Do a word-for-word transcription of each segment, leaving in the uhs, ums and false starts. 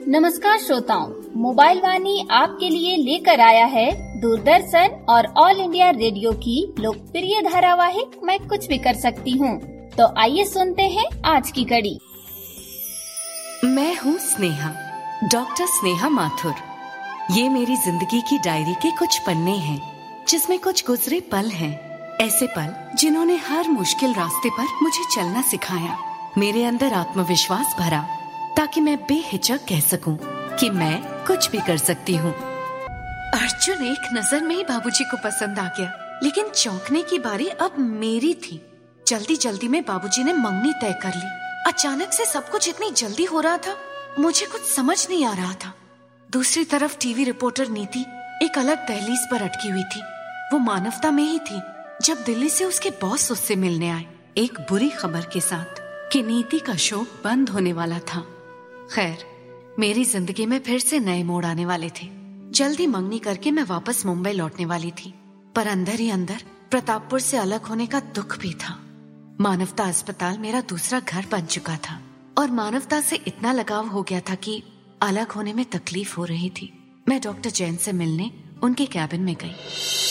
नमस्कार श्रोताओं, मोबाइल वाणी आपके लिए लेकर आया है दूरदर्शन और ऑल इंडिया रेडियो की लोकप्रिय धारावाहिक मैं कुछ भी कर सकती हूँ। तो आइए सुनते हैं आज की कड़ी। मैं हूँ स्नेहा, डॉक्टर स्नेहा माथुर। ये मेरी जिंदगी की डायरी के कुछ पन्ने हैं, जिसमें कुछ गुजरे पल हैं। ऐसे पल जिन्होंने हर मुश्किल रास्ते पर मुझे चलना सिखाया, मेरे अंदर आत्मविश्वास भरा, ताकि मैं बेहिचक कह सकूं कि मैं कुछ भी कर सकती हूँ। अर्जुन एक नजर में ही बाबूजी को पसंद आ गया, लेकिन चौंकने की बारी अब मेरी थी। जल्दी जल्दी में बाबूजी ने मंगनी तय कर ली। अचानक से सब कुछ इतनी जल्दी हो रहा था, मुझे कुछ समझ नहीं आ रहा था। दूसरी तरफ टीवी रिपोर्टर नीति एक अलग दहलीज पर अटकी हुई थी। वो मानवता में ही थी जब दिल्ली से उसके बॉस उससे मिलने आए, एक बुरी खबर के साथ कि नीति का शो बंद होने वाला था। खैर, मेरी जिंदगी में फिर से नए मोड़ आने वाले थे। जल्दी मंगनी करके मैं वापस मुंबई लौटने वाली थी, पर अंदर ही अंदर प्रतापपुर से अलग होने का दुख भी था। मानवता अस्पताल मेरा दूसरा घर बन चुका था और मानवता से इतना लगाव हो गया था कि अलग होने में तकलीफ हो रही थी। मैं डॉक्टर जैन से मिलने उनके कैबिन में गई।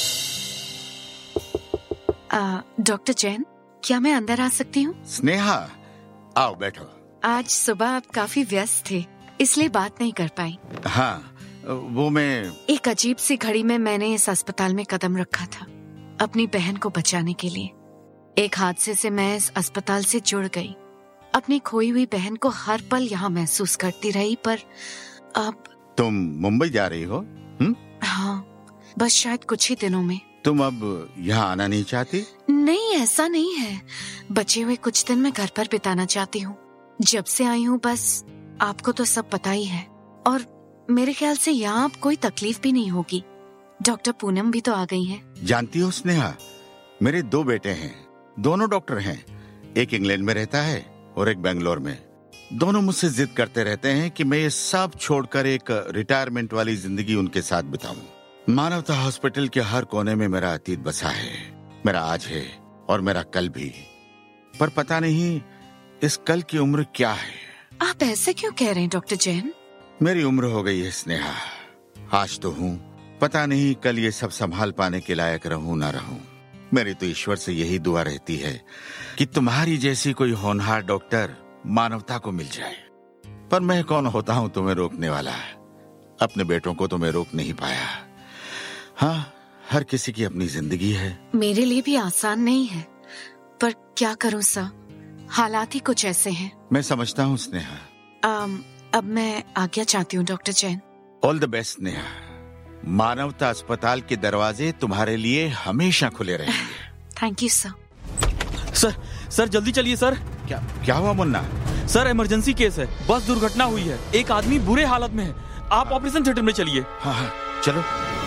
डॉक्टर जैन, क्या मैं अंदर आ सकती हूँ? स्नेहा, आओ बैठो। आज सुबह आप काफी व्यस्त थे, इसलिए बात नहीं कर पाई। हाँ, वो मैं एक अजीब सी घड़ी में मैंने इस अस्पताल में कदम रखा था, अपनी बहन को बचाने के लिए। एक हादसे से मैं इस अस्पताल से जुड़ गई। अपनी खोई हुई बहन को हर पल यहाँ महसूस करती रही, पर अब तुम मुंबई जा रही हो? हुँ? हाँ, बस शायद कुछ ही दिनों में। तुम अब यहाँ आना नहीं चाहती? नहीं, ऐसा नहीं है। बचे हुए कुछ दिन मैं घर पर बिताना चाहती हूँ। जब से आई हूँ बस आपको तो सब पता ही है, और मेरे ख्याल से यहाँ अब कोई तकलीफ भी नहीं होगी। डॉक्टर पूनम भी तो आ गई हैं। जानती हो स्नेहा, मेरे दो बेटे हैं, दोनों डॉक्टर हैं। एक इंग्लैंड में रहता है और एक बेंगलोर में। दोनों मुझसे जिद करते रहते हैं कि मैं ये सब छोड़कर एक रिटायरमेंट वाली जिंदगी उनके साथ बिताऊं। मानवता हॉस्पिटल के हर कोने में मेरा अतीत बसा है, मेरा आज है और मेरा कल भी। पर पता नहीं इस कल की उम्र क्या है। आप ऐसे क्यों कह रहे हैं डॉक्टर जैन? मेरी उम्र हो गई है स्नेहा, आज तो हूँ, पता नहीं कल ये सब संभाल पाने के लायक रहूं ना रहूं। मेरी तो ईश्वर से यही दुआ रहती है कि तुम्हारी जैसी कोई होनहार डॉक्टर मानवता को मिल जाए। पर मैं कौन होता हूँ तुम्हें रोकने वाला? अपने बेटों को तो मैं रोक नहीं पाया। हाँ, हर किसी की अपनी जिंदगी है। मेरे लिए भी आसान नहीं है, पर क्या करूँ सर, हालात ही कुछ ऐसे हैं। मैं समझता हूँ स्नेहा। आम, अब मैं आज्ञा चाहती हूँ doctor Jain. All the best Sneha. Manavta अस्पताल के दरवाजे तुम्हारे लिए हमेशा खुले रहेंगे। Thank you sir. Sir sir जल्दी चलिए सर। क्या क्या हुआ मुन्ना? सर इमरजेंसी केस है, बस दुर्घटना हुई है, एक आदमी बुरे हालत में है, आप ऑपरेशन थिएटर में चलिए। हाँ हाँ चलो।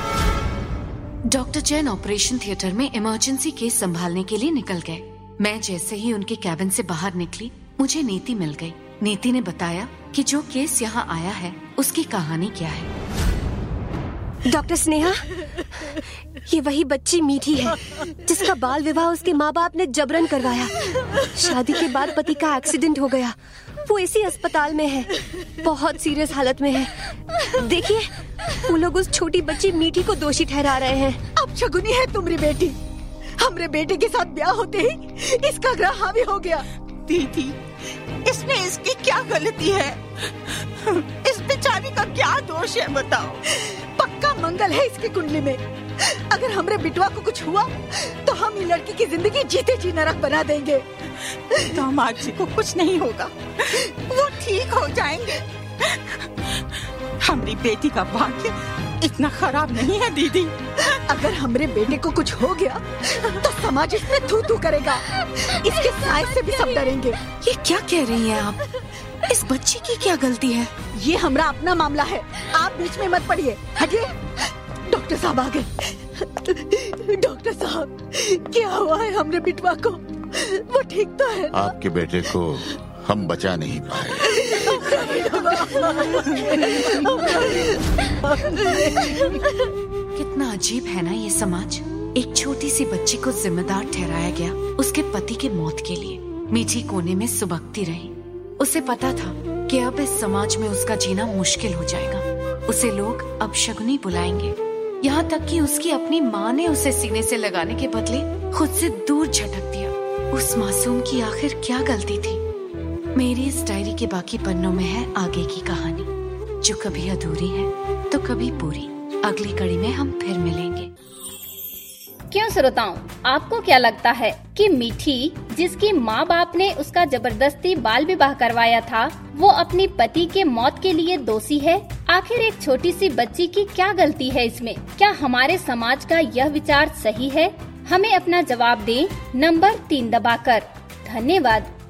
डॉक्टर जैन ऑपरेशन थिएटर में इमरजेंसी केस संभालने के लिए निकल गए। मैं जैसे ही उनके कैबिन से बाहर निकली, मुझे नीति मिल गई। नीति ने बताया कि जो केस यहाँ आया है उसकी कहानी क्या है। डॉक्टर स्नेहा, ये वही बच्ची मीठी है जिसका बाल विवाह उसके माँ बाप ने जबरन करवाया। शादी के बाद पति का एक्सीडेंट हो गया, वो इसी अस्पताल में है, बहुत सीरियस हालत में है। देखिए, वो लोग उस छोटी बच्ची मीठी को दोषी ठहरा रहे हैं। अब शगुनी है तुम्हारी बेटी। हमरे बेटे के साथ ब्याह होते ही इसका ग्रह हावी हो गया। दीदी, इसमें इसकी क्या गलती है? इस बेचारी का क्या दोष है बताओ? पक्का मंगल है इसकी कुंडली में। अगर हमरे बिटवा को कुछ हुआ तो हम ये लड़की की जिंदगी जीते जी नरक बना देंगे। दामाद जी को कुछ नहीं होगा, वो ठीक हो जाएंगे। हमारी बेटी का भाग्य इतना खराब नहीं है दीदी। अगर हमरे बेटे को कुछ हो गया तो समाज इसमें थू थू करेगा, इसके साय से भी सब डरेंगे। ये क्या कह रही हैं आप? इस बच्ची की क्या गलती है? ये हमारा अपना मामला है, आप बीच में मत पड़िए। हटिए। डॉक्टर साहब आ गए। डॉक्टर साहब, क्या हुआ है हमरे बिटवा को? वो ठीक तो है ना? आपके बेटे को हम बचा नहीं पाए। कितना अजीब है ना ये समाज। एक छोटी सी बच्ची को जिम्मेदार ठहराया गया उसके पति के मौत के लिए। मीठी कोने में सुबकती रही। उसे पता था कि अब इस समाज में उसका जीना मुश्किल हो जाएगा। उसे लोग अपशगुनी बुलाएंगे, यहाँ तक कि उसकी अपनी माँ ने उसे सीने से लगाने के बदले खुद से दूर झटक दिया। उस मासूम की आखिर क्या गलती थी? मेरी इस डायरी के बाकी पन्नों में है आगे की कहानी, जो कभी अधूरी है तो कभी पूरी। अगली कड़ी में हम फिर मिलेंगे। क्यों श्रोताओं, आपको क्या लगता है कि मीठी, जिसकी माँ बाप ने उसका जबरदस्ती बाल विवाह करवाया था, वो अपनी पति के मौत के लिए दोषी है? आखिर एक छोटी सी बच्ची की क्या गलती है इसमें? क्या हमारे समाज का यह विचार सही है? हमें अपना जवाब दें नंबर तीन दबाकर। धन्यवाद।